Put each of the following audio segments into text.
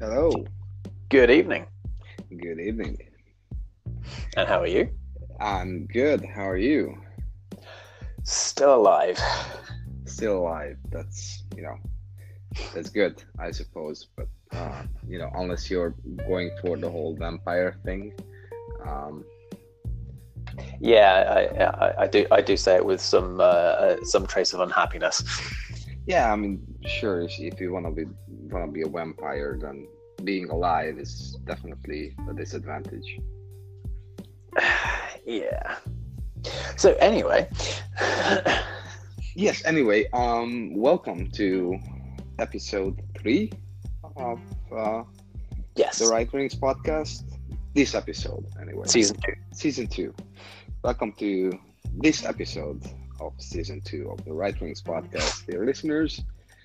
Hello. Good evening. Good evening. And how are you? I'm good. How are you? Still alive. Still alive. That's good, I suppose. But unless you're going for the whole vampire thing, Yeah, I do say it with some trace of unhappiness. yeah, I mean, sure, if you wanna be a vampire, then being alive is definitely a disadvantage. Yeah. So anyway, Yes. Anyway, welcome to episode 3 of yes, the Right Wings podcast. This episode, anyway. season 2. Season 2. Welcome to this episode of Season 2 of the Right Wings podcast, dear listeners.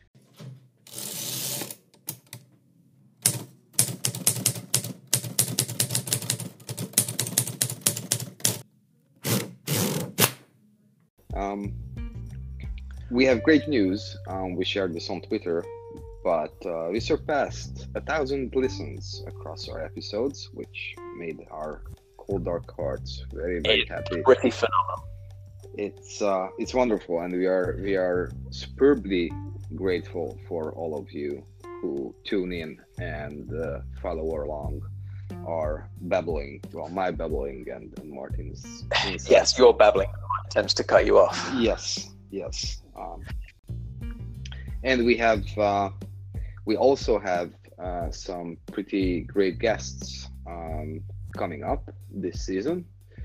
We have great news. We shared this on Twitter, but we surpassed 1,000 listens across our episodes, which made our cold dark hearts very, very happy. Pretty phenomenal. It's wonderful, and we are superbly grateful for all of you who tune in and follow along our babbling. Well, my babbling and Martin's insights. Yes, your babbling tends to cut you off. Yes. And we also have some pretty great guests coming up this season.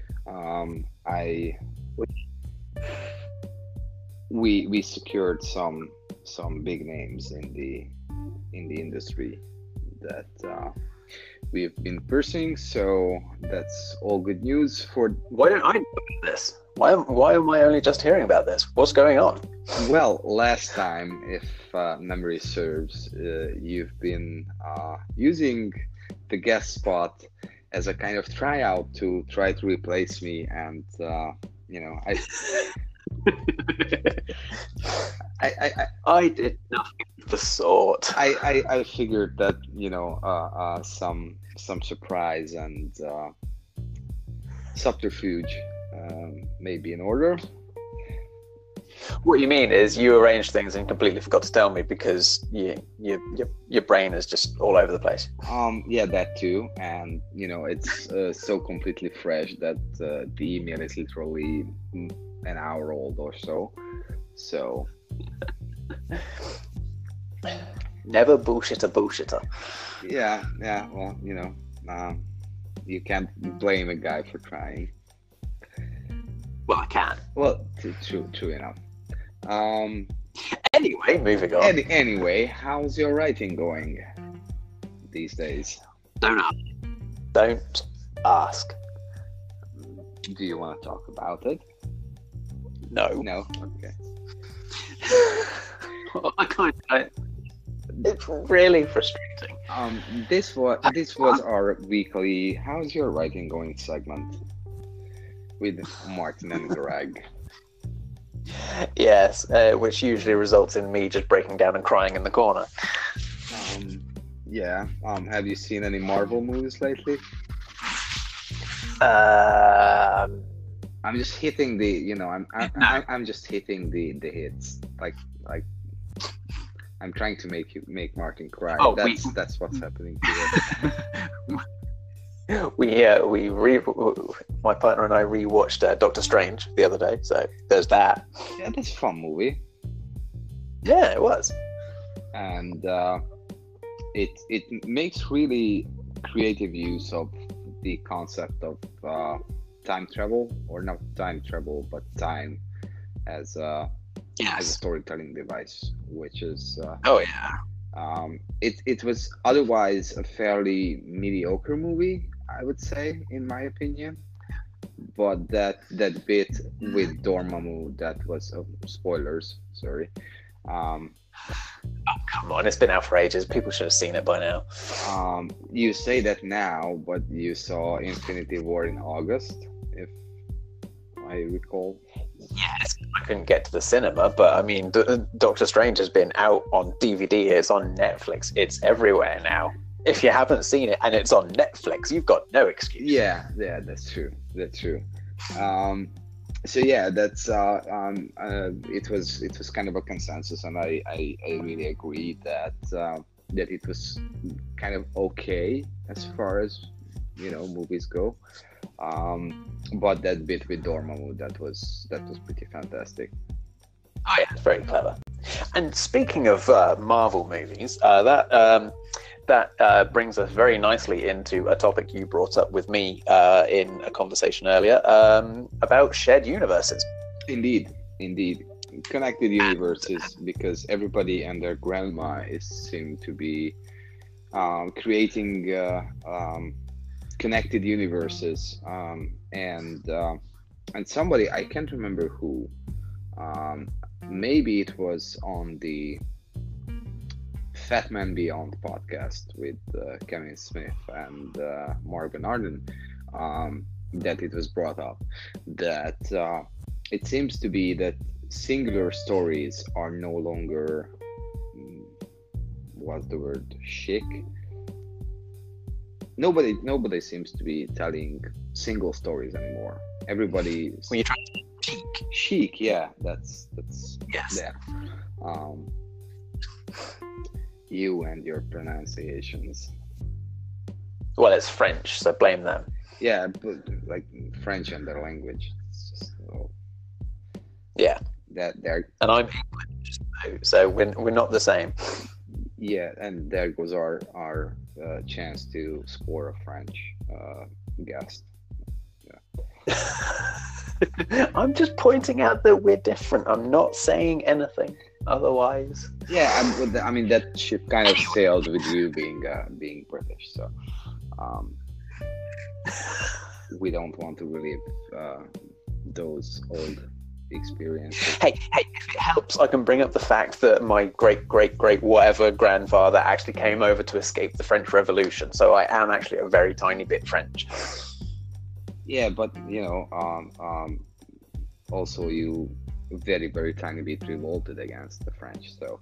We secured some big names in the industry that we've been pursuing, so that's all good news for. Why don't I know about this? Why am I only just hearing about this? What's going on? Well, last time, if memory serves, you've been using the guest spot as a kind of tryout to try to replace me, and I did nothing of the sort. I figured that some surprise and subterfuge may be in order. What you mean is you arranged things and completely forgot to tell me because your brain is just all over the place. Yeah, that too, and it's so completely fresh that the email is literally an hour old or so. So never bullshitter. Yeah. Well, you can't blame a guy for trying. Well, I can. Well, true enough. Anyway, moving on. Anyway, how's your writing going these days? Don't ask. Do you want to talk about it? No. Okay. I kind of. It's really frustrating. This was our weekly "How's your writing going?" segment with Martin and Greg. Yes, which usually results in me just breaking down and crying in the corner. Yeah. Have you seen any Marvel movies lately? I'm just hitting the. I'm just hitting the hits. Like I'm trying to make Martin cry. Oh, that's what's happening here. My partner and I rewatched Doctor Strange the other day, so there's that. Yeah, that's a fun movie. Yeah, it was. And it makes really creative use of the concept of time travel, or not time travel, but time as a storytelling device, which is it was otherwise a fairly mediocre movie, I would say, in my opinion. But that bit with Dormammu, that was spoilers. Sorry. Oh, come on, it's been out for ages. People should have seen it by now. You say that now, but you saw Infinity War in August, if I recall. Yes, I couldn't get to the cinema, but I mean, Doctor Strange has been out on DVD. It's on Netflix. It's everywhere now. If you haven't seen it and it's on Netflix, you've got no excuse. Yeah, that's true. That's true. So yeah, that's it was kind of a consensus, and I really agree that that it was kind of okay as far as movies go. But that bit with Dormammu, that was pretty fantastic. Oh yeah, it's very clever. And speaking of Marvel movies, that brings us very nicely into a topic you brought up with me in a conversation earlier about shared universes. Indeed, connected universes, because everybody and their grandma seem to be creating connected universes, and somebody, I can't remember who. Maybe it was on the Fat Man Beyond podcast with Kevin Smith and Morgan Arden, that it was brought up that it seems to be that singular stories are no longer, what's the word, chic. Nobody seems to be telling single stories anymore. Everybody. When you try to chic. Chic, yeah, that's yes. Yeah. You and your pronunciations. Well, it's French, so blame them. Yeah, but like French and their language. It's just, yeah. That they're. And I'm English, so we're not the same. Yeah, and there goes our chance to score a French guest. Yeah. I'm just pointing out that we're different. I'm not saying anything otherwise. Yeah, I mean that ship kind of sailed with you being British, so we don't want to relive those old experiences. Hey, if it helps, I can bring up the fact that my great whatever grandfather actually came over to escape the French Revolution, so I am actually a very tiny bit French. Yeah, but also you very, very tiny bit revolted against the French, so.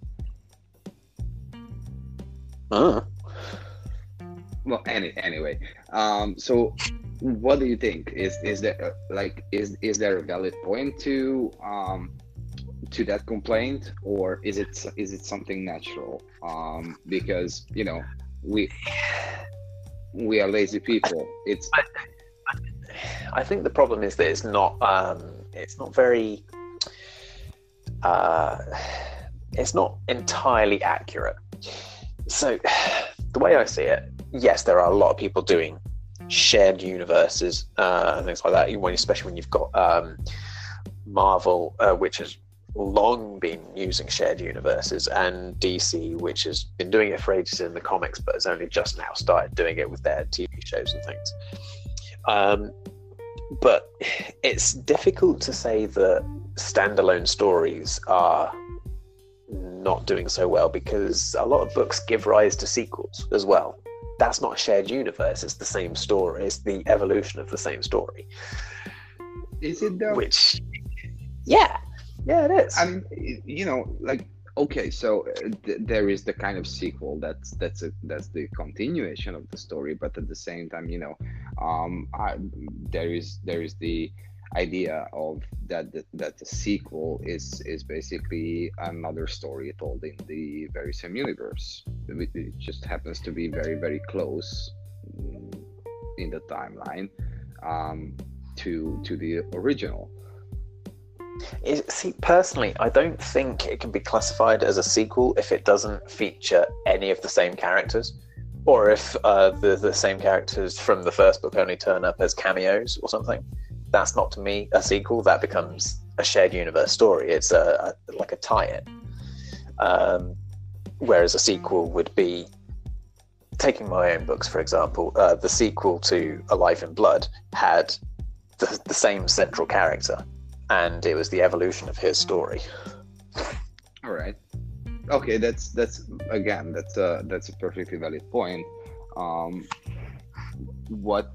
Well, anyway, so what do you think? Is there is there a valid point to that complaint, or is it something natural? Because we are lazy people. I think the problem is that it's not very it's not entirely accurate. So the way I see it, yes, there are a lot of people doing shared universes and things like that, especially when you've got Marvel, which has long been using shared universes, and DC, which has been doing it for ages in the comics but has only just now started doing it with their TV shows and things. But it's difficult to say that standalone stories are not doing so well, because a lot of books give rise to sequels as well. That's not a shared universe, it's the same story, it's the evolution of the same story. Is it though? Which, yeah, it is. I mean, okay, so there is the kind of sequel that's the continuation of the story, but at the same time, there is the idea of that the sequel is basically another story told in the very same universe. It just happens to be very, very close in the timeline to the original. See, personally, I don't think it can be classified as a sequel if it doesn't feature any of the same characters, or if the same characters from the first book only turn up as cameos or something. That's not, to me, a sequel. That becomes a shared universe story. It's like a tie-in. Whereas a sequel would be, taking my own books, for example, the sequel to A Life in Blood had the same central character, and it was the evolution of his story. All right. Okay, that's again, that's a perfectly valid point. What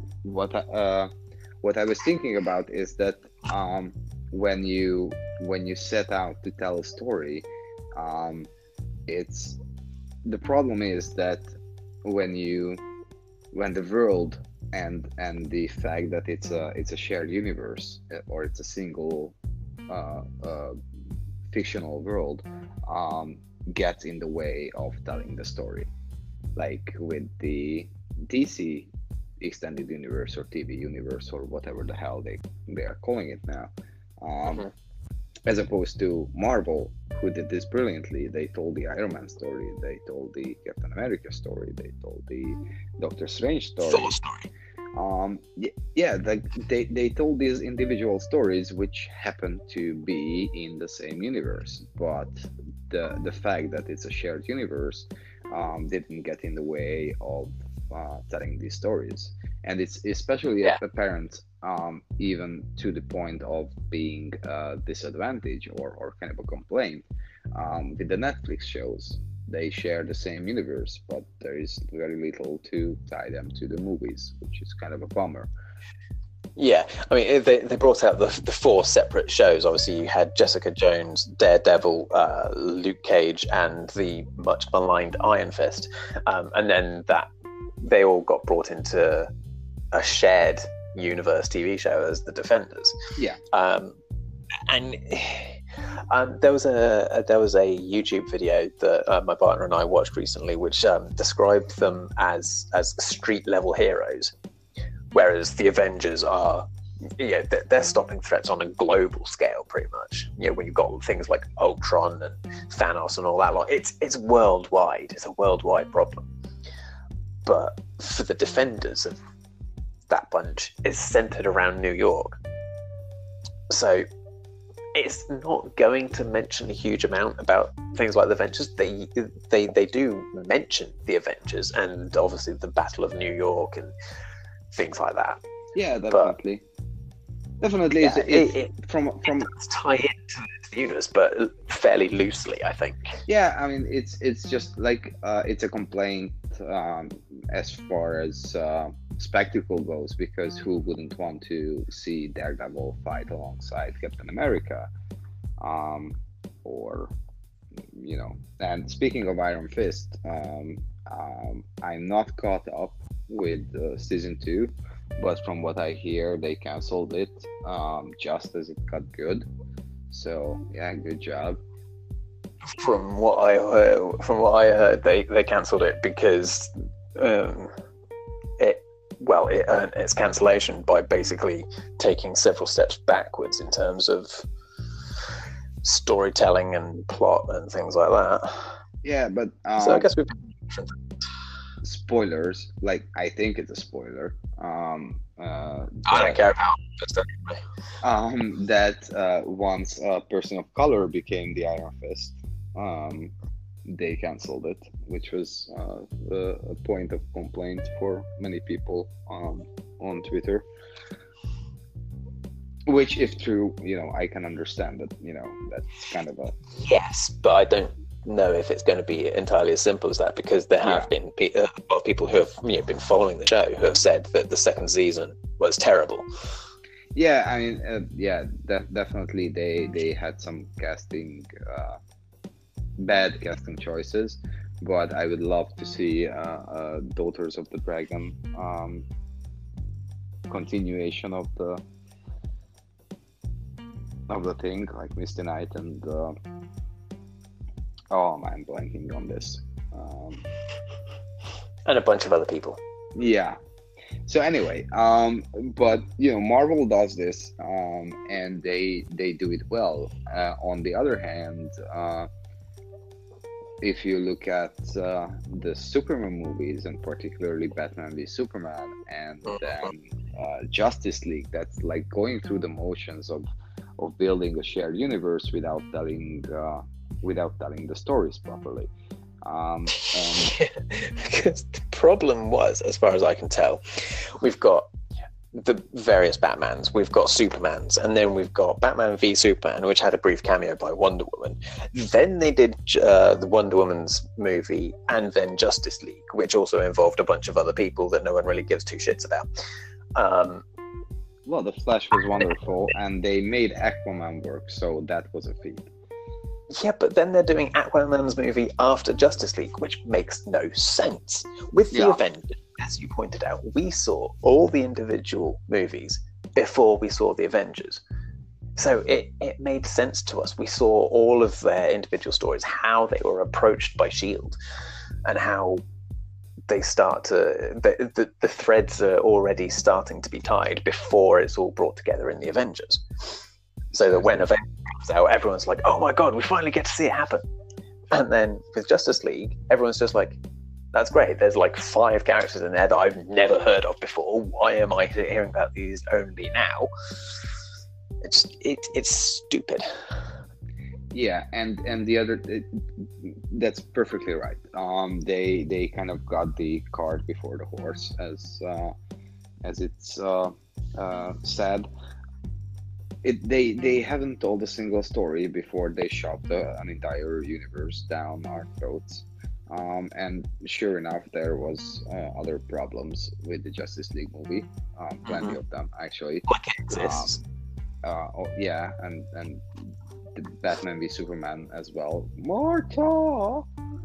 I was thinking about is that when you set out to tell a story, it's the problem is that when the world and the fact that it's a shared universe, or it's a single uh, uh, fictional world, gets in the way of telling the story, like with the DC extended universe or TV universe or whatever the hell they are calling it now. Mhm. As opposed to Marvel, who did this brilliantly. They told the Iron Man story, they told the Captain America story, they told the Doctor Strange story. Thor story. Yeah, like they told these individual stories which happen to be in the same universe, but the fact that it's a shared universe didn't get in the way of telling these stories, and it's especially Yeah. apparent even to the point of being a disadvantage or kind of a complaint with the Netflix shows. They share the same universe, but there is very little to tie them to the movies, which is kind of a bummer. Yeah, I mean, they brought out the four separate shows. Obviously, you had Jessica Jones, Daredevil, Luke Cage, and the much maligned Iron Fist, and then that they all got brought into a shared universe TV show as the Defenders. Yeah. And there was a YouTube video that my partner and I watched recently, which described them as street level heroes, whereas the Avengers are, they're stopping threats on a global scale, pretty much. When you've got things like Ultron and Thanos and all that lot, it's worldwide. It's a worldwide problem. But for the Defenders of that bunch, it's centered around New York, so it's not going to mention a huge amount about things like the Avengers. They do mention the Avengers and obviously the Battle of New York and things like that. Yeah, definitely. Definitely, Yeah, it's from It's tie into the universe, but fairly loosely, I think. yeah. I mean, it's just like it's a complaint as far as spectacle goes, because who wouldn't want to see Daredevil fight alongside Captain America, or And speaking of Iron Fist, I'm not caught up with season 2, but from what I hear, they canceled it just as it got good. So yeah, good job. From what I heard, they cancelled it because it earned its cancellation by basically taking several steps backwards in terms of storytelling and plot and things like that. Yeah, but So I guess we've spoilers. Like, I think it's a spoiler. I don't care about it anyway. That once a person of color became the Iron Fist, they canceled it, which was a point of complaint for many people on Twitter. Which, if true, I can understand that. That's kind of a Yes, but I don't know if it's going to be entirely as simple as that, because there have been a lot of people who have been following the show who have said that the second season was terrible. Yeah, I mean, definitely they had some bad casting choices, but I would love to see Daughters of the Dragon continuation of the thing, like Misty Knight and I'm blanking on this. And a bunch of other people. Yeah. So anyway, but Marvel does this, and they do it well. On the other hand, if you look at the Superman movies, and particularly Batman v Superman, and then Justice League, that's like going through the motions of building a shared universe without telling the stories properly. And because the problem was, as far as I can tell, we've got the various Batmans, we've got Supermans, and then we've got Batman v Superman, which had a brief cameo by Wonder Woman. Then they did the Wonder Woman's movie, and then Justice League, which also involved a bunch of other people that no one really gives two shits about. Well, The Flash was wonderful, and they made Aquaman work, so that was a feat. Yeah, but then they're doing Aquaman's movie after Justice League, which makes no sense. With the Avengers, as you pointed out, we saw all the individual movies before we saw the Avengers. So it made sense to us. We saw all of their individual stories, how they were approached by S.H.I.E.L.D., and how they start to... The threads are already starting to be tied before it's all brought together in the Avengers. So that when Avengers comes out, everyone's like, oh my God, we finally get to see it happen. And then with Justice League, everyone's just like, that's great. There's like 5 characters in there that I've never heard of before. Why am I hearing about these only now? It's stupid. Yeah, and the other, that's perfectly right. They kind of got the cart before the horse, as it's said. They haven't told a single story before they shoved an entire universe down our throats. And sure enough, there was other problems with the Justice League movie. Plenty of them, actually. Like it exists. Yeah, and the Batman v Superman as well. Martha.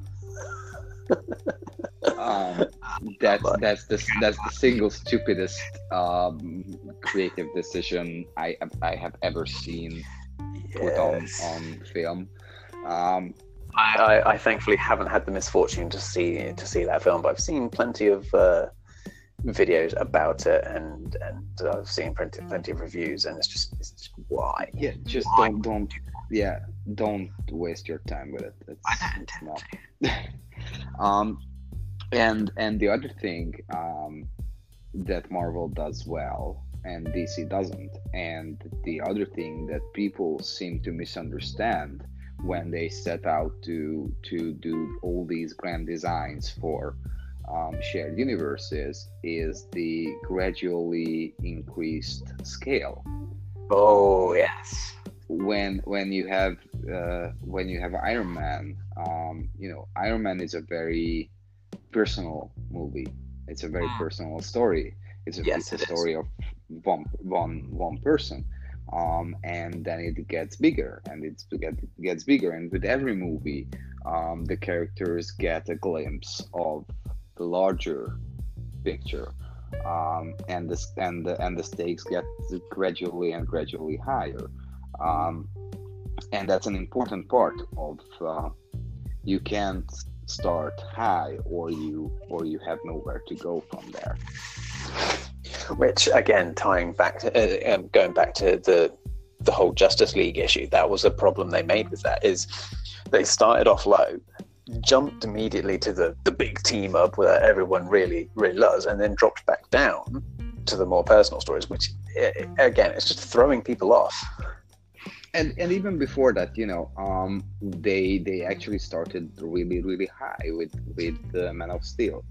That's the single stupidest creative decision I have ever seen put on film. I thankfully haven't had the misfortune to see that film, but I've seen plenty of videos about it, and I've seen plenty of reviews, and it's just why? Yeah, just why? don't waste your time with it. I don't intend to. And the other thing that Marvel does well and DC doesn't, and the other thing that people seem to misunderstand when they set out to do all these grand designs for shared universes is the gradually increased scale. Oh yes. When you have Iron Man, Iron Man is a very personal movie. It's a very personal story. It's a story of one person. And then it gets bigger, and it gets bigger, and with every movie, the characters get a glimpse of the larger picture, and the stakes get gradually higher, and that's an important part of. You can't start high, or you have nowhere to go from there. Which again, going back to the whole Justice League issue, that was a problem they made with that. Is they started off low, jumped immediately to the big team up where everyone really loves, and then dropped back down to the more personal stories, which again, it's just throwing people off. And even before that, they actually started really high with Man of Steel,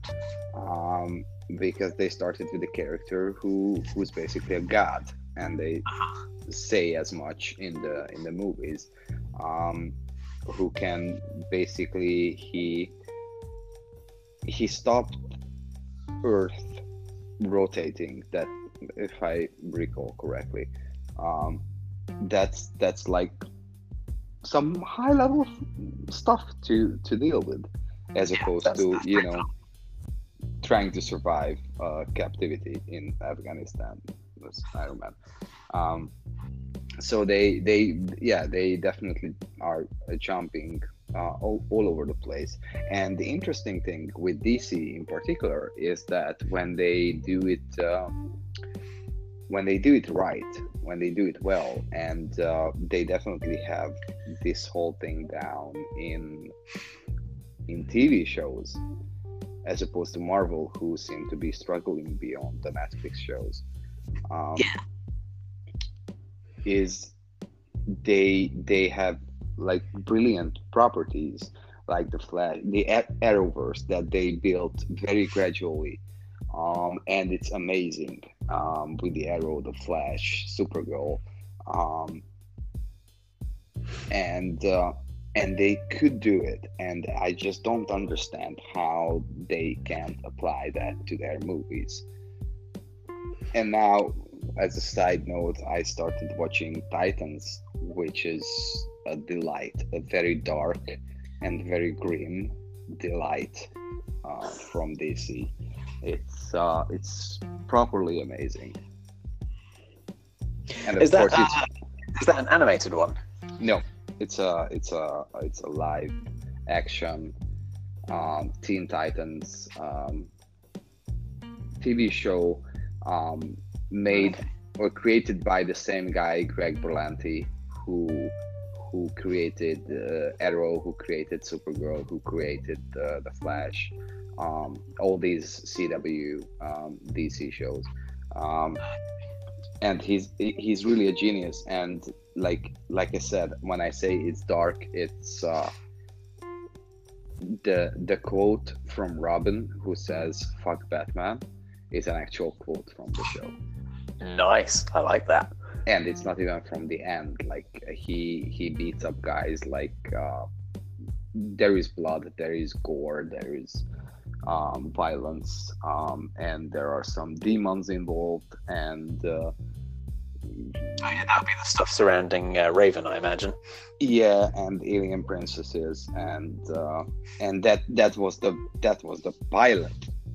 because they started with a character who's basically a god, and they say as much in the movies, who can basically he stopped Earth rotating, that if I recall correctly. That's like some high level stuff to deal with, as opposed to trying to survive captivity in Afghanistan with Iron Man. So they definitely are jumping all over the place. And the interesting thing with DC in particular is that when they do it right, when they do it well, and they definitely have this whole thing down in TV shows, as opposed to Marvel, who seem to be struggling beyond the Netflix shows. Is they have like brilliant properties like the Flash, the Arrowverse that they built very gradually, and it's amazing, with the Arrow, the Flash, Supergirl, and they could do it, and I just don't understand how they can't apply that to their movies. And now, as a side note, I started watching Titans, which is a delight, a very dark and very grim delight from DC. It's properly amazing. And of Is that course, is that an animated one? no, it's a live action Teen Titans TV show made or created by the same guy, Greg Berlanti, who created Arrow, who created Supergirl, who created The Flash, all these CW DC shows, and he's really a genius. And like I said, when I say it's dark, it's the quote from Robin who says "fuck Batman" is an actual quote from the show. Nice, I like that. And it's not even from the end. Like he beats up guys. Like there is blood, there is gore, there is violence, and there are some demons involved. And Yeah, that would be the stuff surrounding Raven, I imagine. yeah, and alien princesses, and that was the pilot.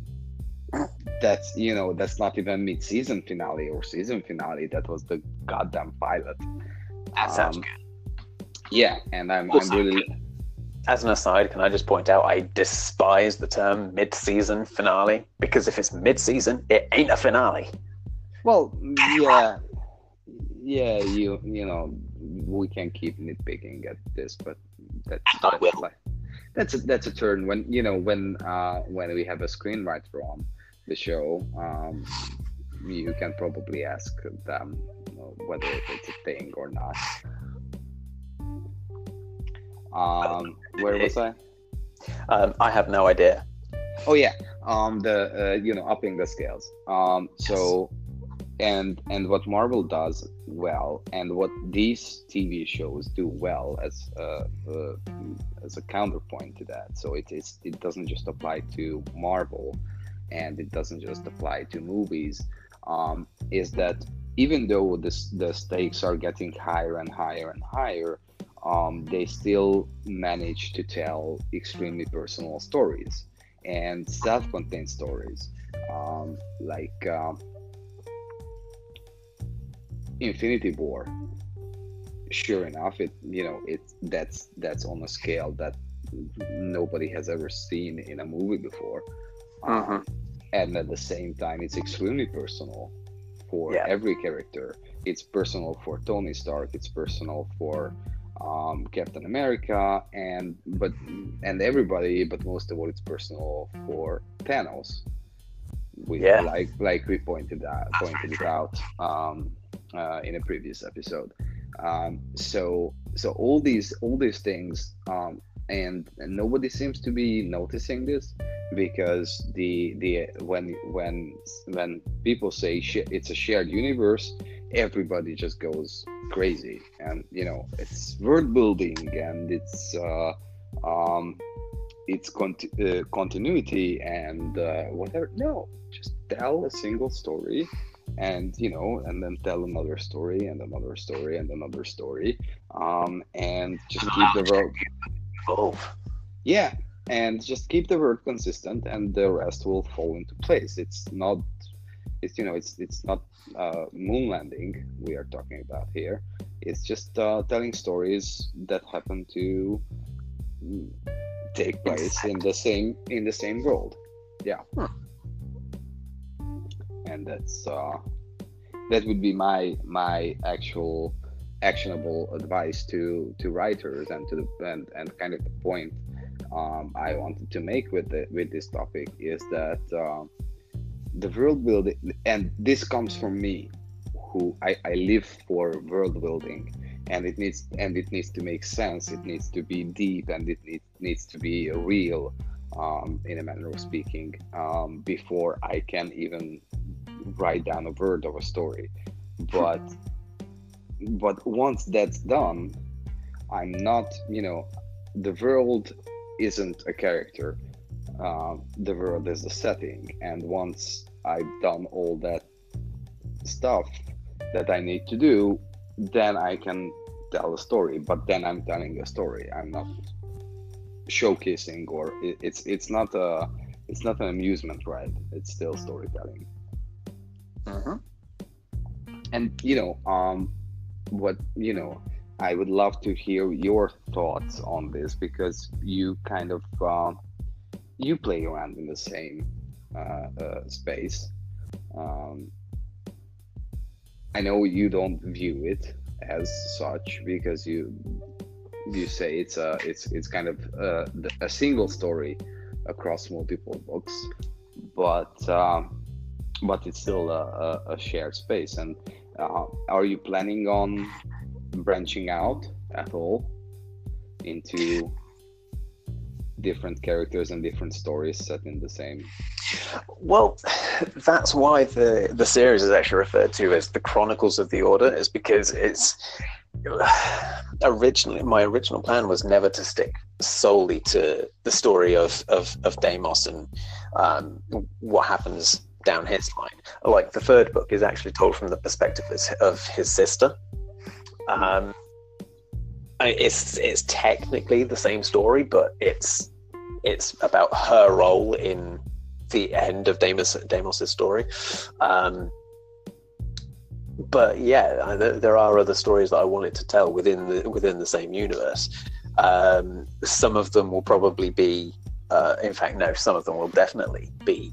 That's not even mid-season finale or season finale. That was the goddamn pilot. That sounds good. Yeah, and I'm Also, really. As an aside, can I just point out I despise the term mid-season finale, because if it's mid-season, it ain't a finale. Well, yeah, we can keep nitpicking at this, but I will. that's a turn when when we have a screenwriter on the show. You can probably ask them whether it's a thing or not. Where was I? I have no idea. Oh yeah, the upping the scales. So and what Marvel does well, and what these TV shows do well as a counterpoint to that. So it doesn't just apply to Marvel, and it doesn't just apply to movies. Is that even though the stakes are getting higher and higher and higher, they still manage to tell extremely personal stories and self-contained stories, like Infinity War. Sure enough, that's on a scale that nobody has ever seen in a movie before, and at the same time, it's extremely personal for every character. It's personal for Tony Stark. It's personal for Captain America, and everybody, but most of all, it's personal for Thanos. Like we pointed it out in a previous episode. So all these things, and nobody seems to be noticing this, because when people say it's a shared universe, everybody just goes crazy, and it's world building, and it's continuity and whatever. No, just tell a single story, and and then tell another story and another story and another story, and just keep the world. Yeah, and just keep the world consistent, and the rest will fall into place. It's not moon landing we are talking about here. It's just telling stories that happen to take place in the same world. Yeah. And that would be my actual actionable advice to writers, and and kind of the point I wanted to make with this topic is that the world building, and this comes from me, who I live for world building, and it needs to make sense. It needs to be deep, and it needs to be real, in a manner of speaking, before I can even write down a word of a story. But once that's done, I'm not, the world isn't a character. The world is the setting, and once I've done all that stuff that I need to do, then I can tell a story, but then I'm telling a story. I'm not showcasing, or it's not an amusement ride. It's still storytelling. Mm-hmm. And what I would love to hear your thoughts on this, because you kind of you play around in the same space. I know you don't view it as such, because you say it's kind of a single story across multiple books, but it's still a shared space. And are you planning on branching out at all into different characters and different stories set in the same? Well, that's why the series is actually referred to as the Chronicles of the Order, is because it's my original plan was never to stick solely to the story of Deimos and what happens down his line. Like, the third book is actually told from the perspective of his sister. It's technically the same story, but it's about her role in the end of Deimos's story. But yeah, there are other stories that I wanted to tell within the same universe. Some of them will probably be, in fact, no, some of them will definitely be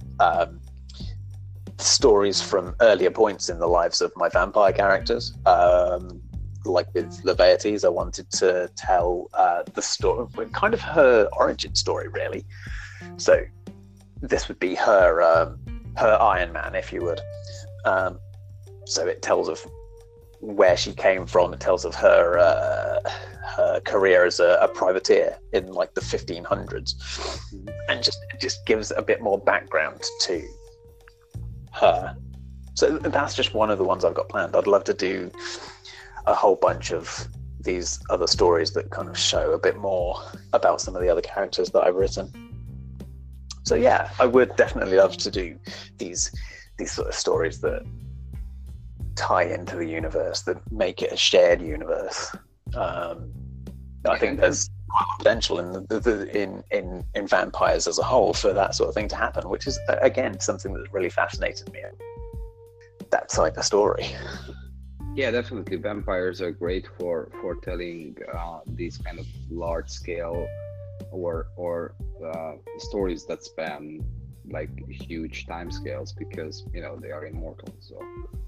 stories from earlier points in the lives of my vampire characters. Like with Laertes, I wanted to tell the story, kind of her origin story, really. So this would be her Iron Man, if you would. So it tells of where she came from. It tells of her career as a privateer in like the 1500s, and just gives a bit more background to her. So that's just one of the ones I've got planned. I'd love to do a whole bunch of these other stories that kind of show a bit more about some of the other characters that I've written. So yeah, I would definitely love to do these sort of stories that tie into the universe, that make it a shared universe. I think there's potential in vampires as a whole for that sort of thing to happen, which is again something that's really fascinated me. That type of story. Yeah, definitely. Vampires are great for telling these kind of large scale or stories that span like huge time scales, because they are immortal. So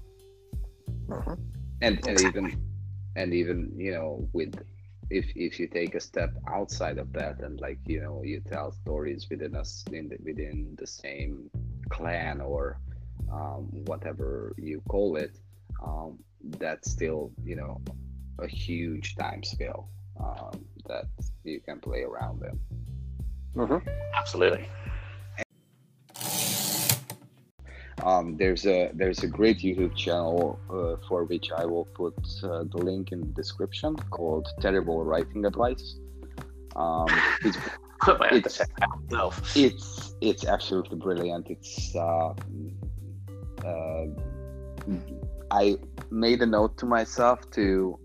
and even with if you take a step outside of that, and like you tell stories within the same clan or whatever you call it, that's still a huge time scale that you can play around in. Absolutely. There's a great YouTube channel for which I will put the link in the description, called Terrible Writing Advice. It's absolutely brilliant. I made a note to myself to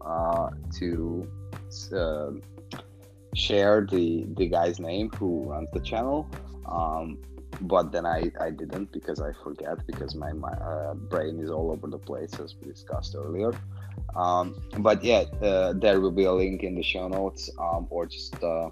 share the guy's name who runs the channel, but then I didn't, because I forget, because my brain is all over the place, as we discussed earlier. But yeah, there will be a link in the show notes, or just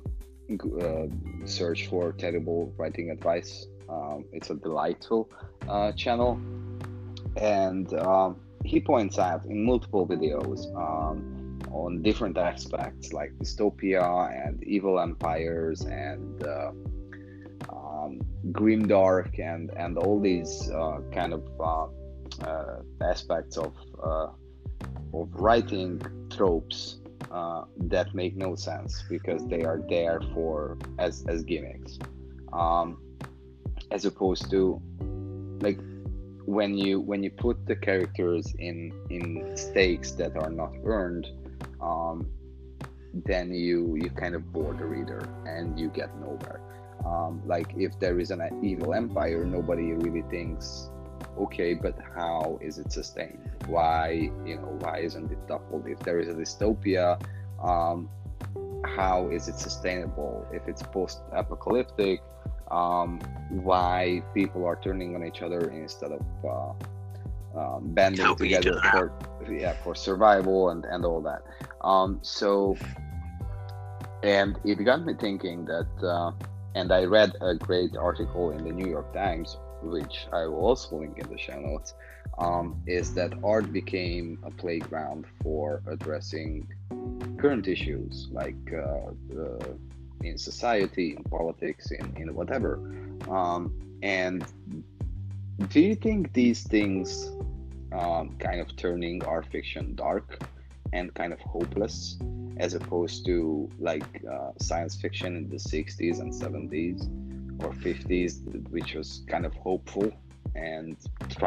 search for Terrible Writing Advice. It's a delightful channel, and he points out in multiple videos on different aspects like dystopia and evil empires and grimdark and all these kind of aspects of writing tropes that make no sense, because they are there for as gimmicks, as opposed to like when you put the characters in stakes that are not earned, then you kind of bore the reader and you get nowhere. Like if there is an evil empire, nobody really thinks okay, but how is it sustained? Why, why isn't it toppled? If there is a dystopia, how is it sustainable? If it's post-apocalyptic, why people are turning on each other instead of banding Helping each together for survival and all that. So, and it got me thinking that, and I read a great article in the New York Times, which I will also link in the show notes, is that art became a playground for addressing current issues like in society, in politics, in whatever. And do you think these things kind of turning art fiction dark and kind of hopeless, as opposed to like science fiction in the 60s and 70s or 50s, which was kind of hopeful and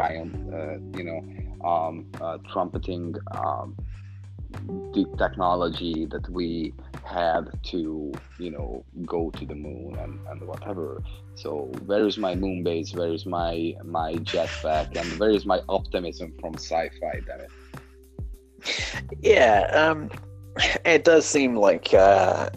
trumpeting the technology that we had to go to the moon and whatever. So where is my moon base, where is my jetpack, and where is my optimism from sci-fi, damn it? It does seem like a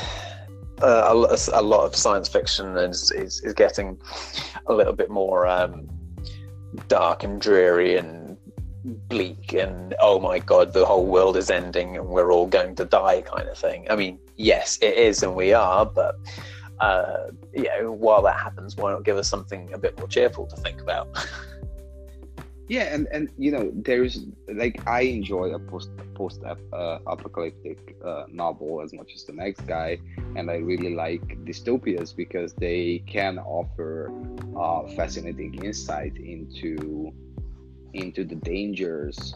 lot of science fiction is getting a little bit more dark and dreary and bleak, and oh my god, the whole world is ending and we're all going to die kind of thing. I mean, yes, it is, and we are, but while that happens, why not give us something a bit more cheerful to think about? Yeah, and there's like, I enjoy a post apocalyptic novel as much as the next guy, and I really like dystopias because they can offer fascinating insight into the dangers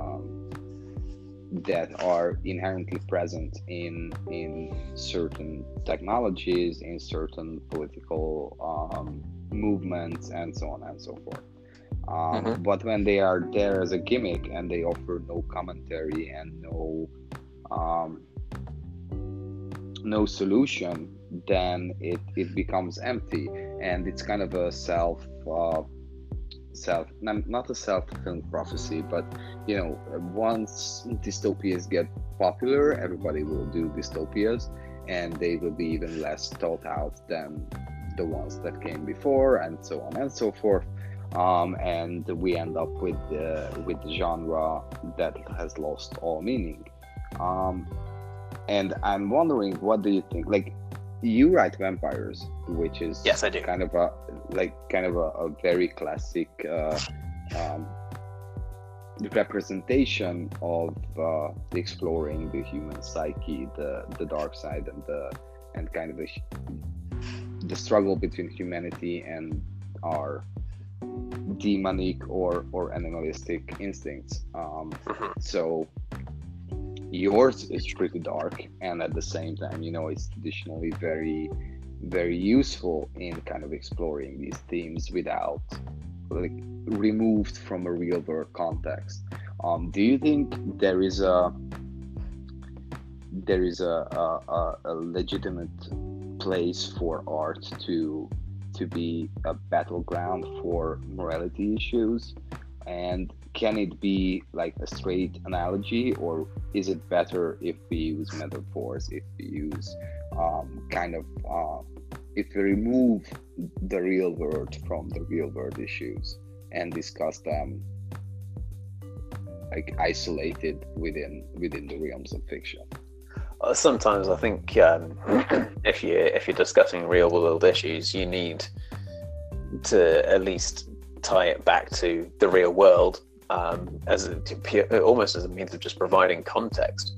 that are inherently present in certain technologies, in certain political movements, and so on and so forth. But when they are there as a gimmick and they offer no commentary and no solution, then it becomes empty, and it's kind of a not a self-fulfilling prophecy, but once dystopias get popular, everybody will do dystopias, and they will be even less thought out than the ones that came before, and so on and so forth. And we end up with the genre that has lost all meaning. And I'm wondering, what do you think? Like, you write vampires, which is yes, I do. kind of a very classic representation of exploring the human psyche, the dark side, and kind of the struggle between humanity and our demonic or animalistic instincts. So yours is pretty dark, and at the same time, it's traditionally very, very useful in kind of exploring these themes without, like, removed from a real world context. Do you think there is a legitimate place for art to be a battleground for morality issues? And can it be like a straight analogy, or is it better if we use metaphors, if we use if we remove the real world from the real world issues and discuss them like isolated within the realms of fiction? Sometimes I think if you're discussing real world issues, you need to at least tie it back to the real world, almost as a means of just providing context.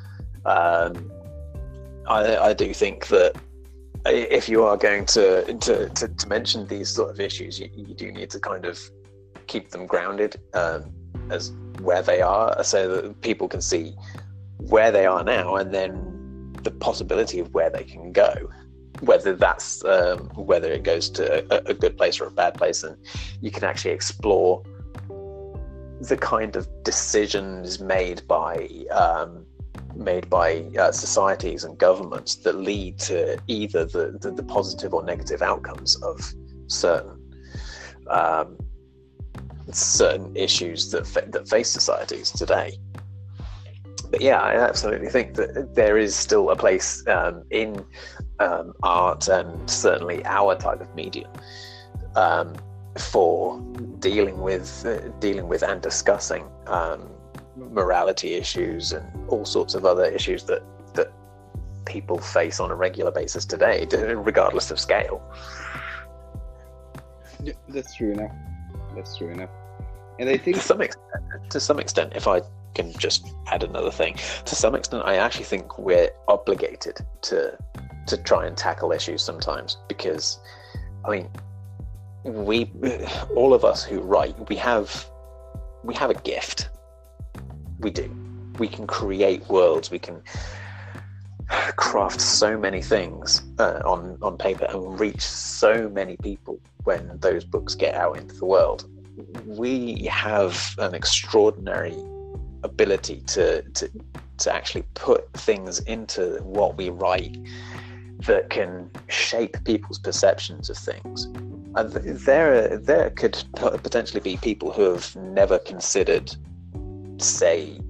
I do think that if you are going to mention these sort of issues, you do need to kind of keep them grounded as where they are, so that people can see where they are now, and then the possibility of where they can go, whether that's whether it goes to a good place or a bad place, and you can actually explore the kind of decisions made by societies and governments that lead to either the positive or negative outcomes of certain certain issues that face societies today. But yeah, I absolutely think that there is still a place in art, and certainly our type of medium, for dealing with and discussing morality issues and all sorts of other issues that people face on a regular basis today, regardless of scale. Yeah, that's true enough. And I think to some extent, if I can just add another thing, to some extent, I actually think we're obligated to try and tackle issues sometimes, because, I mean, we, all of us who write, we have a gift. We do. We can create worlds. We can craft so many things on paper and reach so many people when those books get out into the world. We have an extraordinary ability to actually put things into what we write that can shape people's perceptions of things. And there could potentially be people who have never considered, say,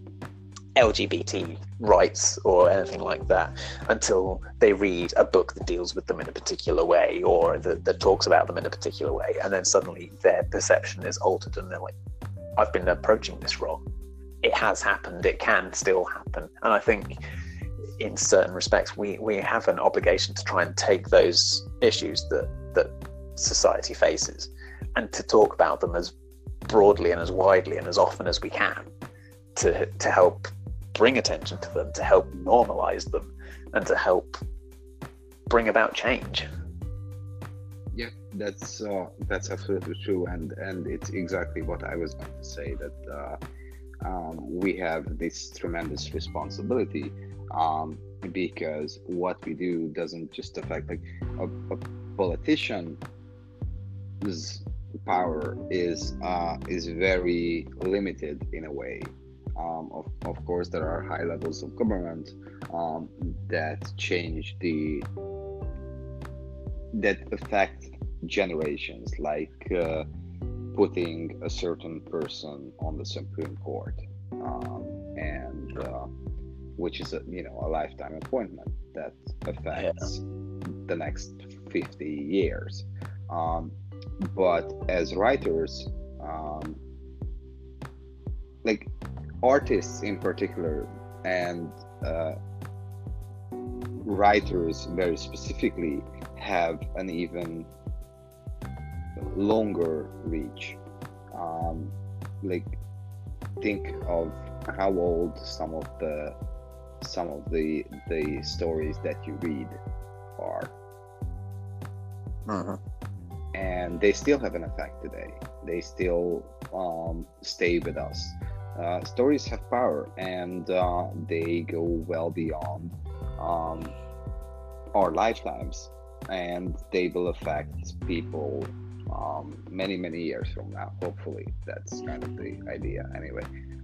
LGBT rights or anything like that until they read a book that deals with them in a particular way, or that talks about them in a particular way, and then suddenly their perception is altered and they're like, I've been approaching this wrong. It has happened, it can still happen. And I think in certain respects we have an obligation to try and take those issues that society faces and to talk about them as broadly and as widely and as often as we can to help bring attention to them, to help normalize them, and to help bring about change. Yeah, that's absolutely true, and it's exactly what I was going to say, that we have this tremendous responsibility, because what we do doesn't just affect, like, a politician's power is very limited in a way. Of course, there are high levels of government that affect generations, like putting a certain person on the Supreme Court, and which is a lifetime appointment that affects the next 50 years. But as writers, like artists in particular, and writers very specifically, have an even longer reach. Like, think of how old some of the stories that you read are. And they still have an effect today. They still stay with us. Stories have power, and they go well beyond our lifetimes, and they will affect people many years from now. Hopefully, that's kind of the idea, anyway.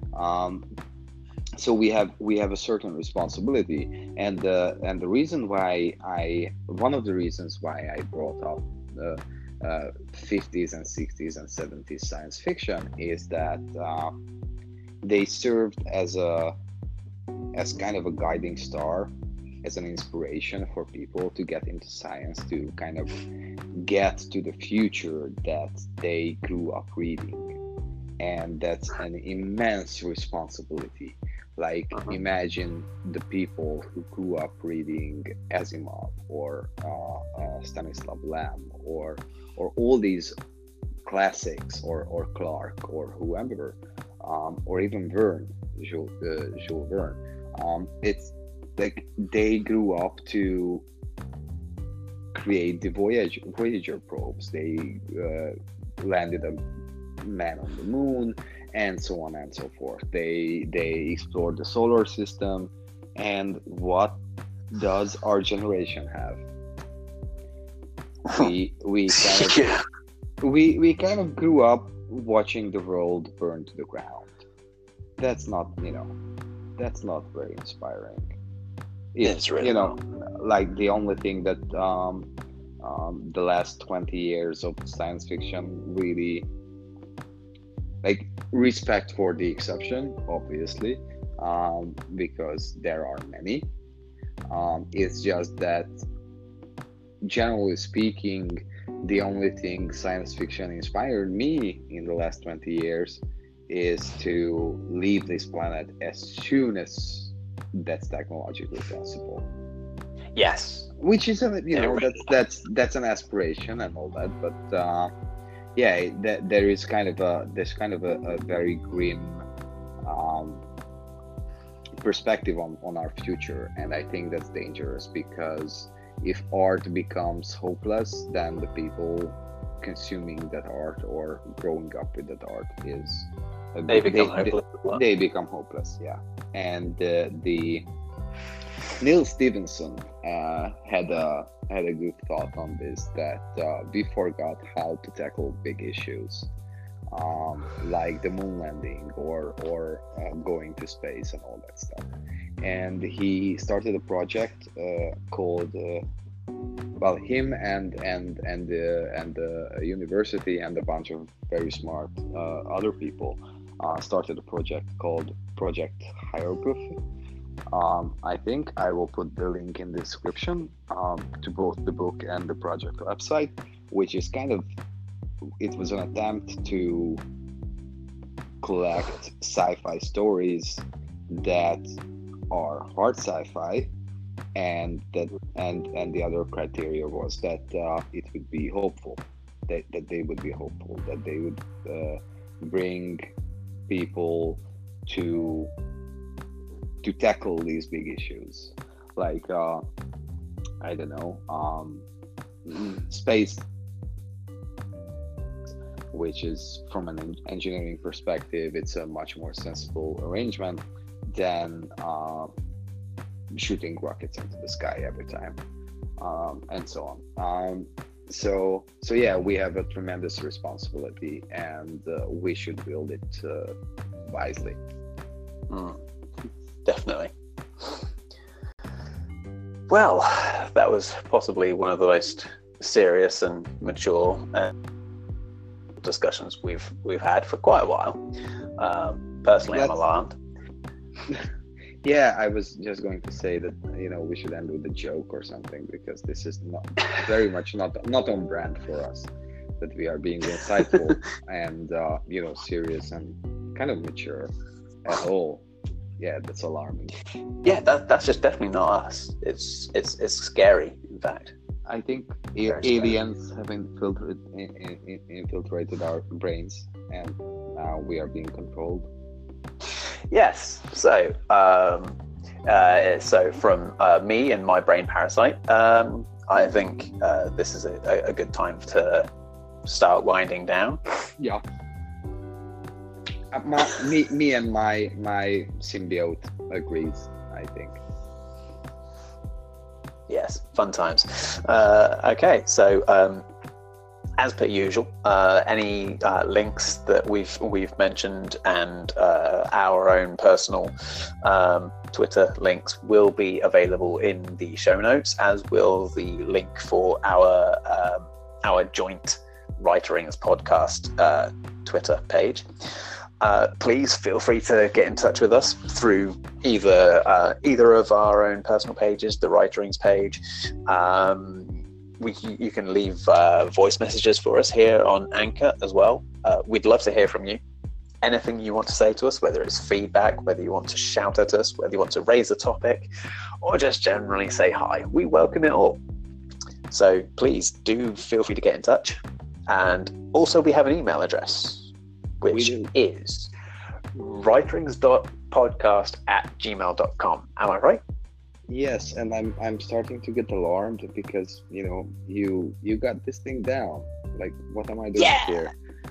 So we have a certain responsibility, and the reason why one of the reasons why I brought up the 50s and 60s and 70s science fiction is that they served as kind of a guiding star, as an inspiration for people to get into science, to kind of get to the future that they grew up reading. And that's an immense responsibility. Like, imagine the people who grew up reading Asimov or Stanislav Lem or all these classics, or Clarke, or whoever, or even Jules Verne. It's like they grew up to create the Voyager probes. They landed a man on the moon, and so on and so forth. They explored the solar system. And what does our generation have? We kind of grew up watching the world burn to the ground. That's not very inspiring. It's really like the only thing that the last 20 years of science fiction really like respect for the exception, obviously, because there are many. It's just that, generally speaking, the only thing science fiction inspired me in the last 20 years is to leave this planet as soon as that's technologically possible. Yes. Which is that's an aspiration and all that, but there's kind of a very grim perspective on our future, and I think that's dangerous, because if art becomes hopeless, then the people consuming that art or growing up with that art they become hopeless. They become hopeless, yeah. And the Neil Stevenson had a good thought on this, that we forgot how to tackle big issues, like the moon landing or going to space and all that stuff. And he started a project called him and the university and a bunch of very smart other people started a project called Project Hieroglyph. I think I will put the link in the description to both the book and the project website, which is it was an attempt to collect sci-fi stories that are hard sci-fi, and the other criteria was that it would be hopeful, that they would be hopeful, that they would bring people to tackle these big issues, like I don't know, space, which is, from an engineering perspective, it's a much more sensible arrangement than shooting rockets into the sky every time, and so on. So yeah, we have a tremendous responsibility, and we should wield it wisely. Definitely. Well, that was possibly one of the most serious and mature discussions we've had for quite a while. Personally, I'm alarmed. Yeah, I was just going to say that, we should end with a joke or something, because this is very much not on brand for us, that we are being insightful and serious and kind of mature at all. Yeah, that's alarming. Yeah, that's just definitely not us. It's scary, in fact. I think aliens have infiltrated our brains, and now we are being controlled. Yes. So, from me and my brain parasite, I think this is a good time to start winding down. Yeah. Me and my symbiote agrees, I think. Yes, fun times. Okay, so as per usual, any links that we've mentioned and our own personal Twitter links will be available in the show notes, as will the link for our joint Writerings podcast Twitter page. Please feel free to get in touch with us through either of our own personal pages, the Writerings page. You can leave voice messages for us here on Anchor as well. We'd love to hear from you. Anything you want to say to us, whether it's feedback, whether you want to shout at us, whether you want to raise a topic, or just generally say hi, we welcome it all. So please do feel free to get in touch. And also we have an email address, which is writerings.podcast@gmail.com. Am I right? Yes, and I'm starting to get alarmed, because you got this thing down. Like, what am I doing here?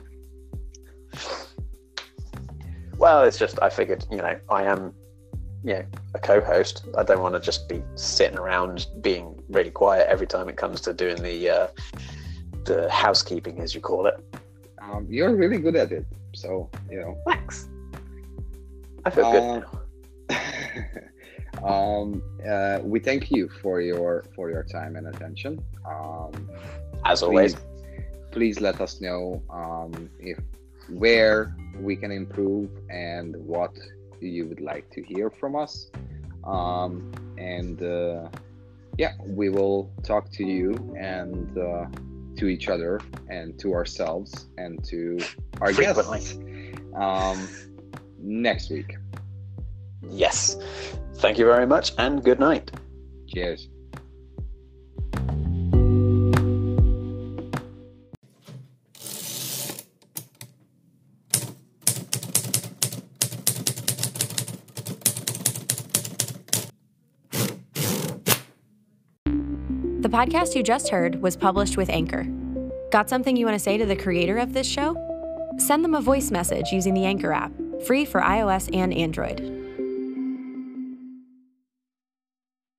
Well, it's just, I figured, I am a co-host. I don't want to just be sitting around being really quiet every time it comes to doing the housekeeping, as you call it. You're really good at it, so Thanks. I feel good now. We thank you for your time and attention. As always, please let us know if where we can improve and what you would like to hear from us. And yeah, we will talk to you and to each other and to ourselves and to our Frequently. guests next week. Yes. Thank you very much, and good night. Cheers. The podcast you just heard was published with Anchor. Got something you want to say to the creator of this show? Send them a voice message using the Anchor app, free for iOS and Android.